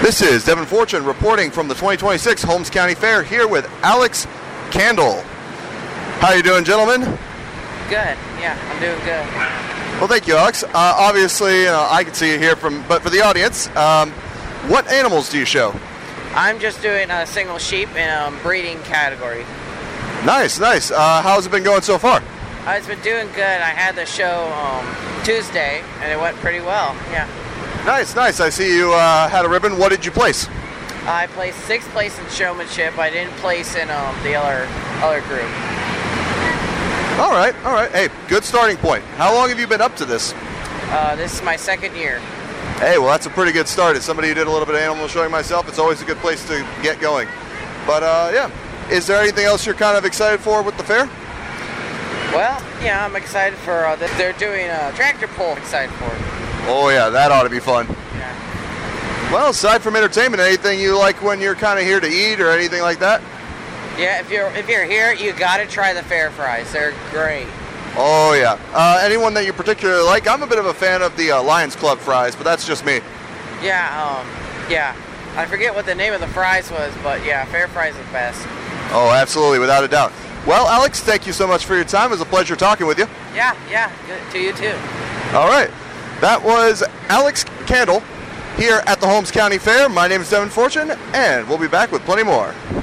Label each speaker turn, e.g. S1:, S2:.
S1: This is Devin Fortune reporting from the 2026 Holmes County Fair here with Alex Candle. How are you doing, gentlemen?
S2: Good. Yeah, I'm doing good.
S1: Well, thank you, Alex. Obviously, I can see you here but for the audience, what animals do you show?
S2: I'm just doing a single sheep in a breeding category.
S1: Nice, nice. How's it been going so far?
S2: It's been doing good. I had the show Tuesday, and it went pretty well. Yeah.
S1: Nice, nice. I see you had a ribbon. What did you place?
S2: I placed 6th place in showmanship. I didn't place in the other group.
S1: All right, all right. Hey, good starting point. How long have you been up to this?
S2: This is my 2nd year.
S1: Hey, well, that's a pretty good start. As somebody who did a little bit of animal showing myself, it's always a good place to get going. But, yeah. Is there anything else you're kind of excited for with the fair?
S2: Well, yeah, I'm excited for they're doing a tractor pull. Excited for it.
S1: Oh, yeah, that ought to be fun.
S2: Yeah.
S1: Well, aside from entertainment, anything you like when you're kind of here to eat or anything like that?
S2: Yeah, if you're here, you got to try the fair fries. They're great.
S1: Oh, yeah. Anyone that you particularly like? I'm a bit of a fan of the Lions Club fries, but that's just me.
S2: Yeah, yeah. I forget what the name of the fries was, but yeah, fair fries are the best.
S1: Oh, absolutely, without a doubt. Well, Alex, thank you so much for your time. It was a pleasure talking with you.
S2: Yeah, good to you too.
S1: All right. That was Alex Candle here at the Holmes County Fair. My name is Devin Fortune, and we'll be back with plenty more.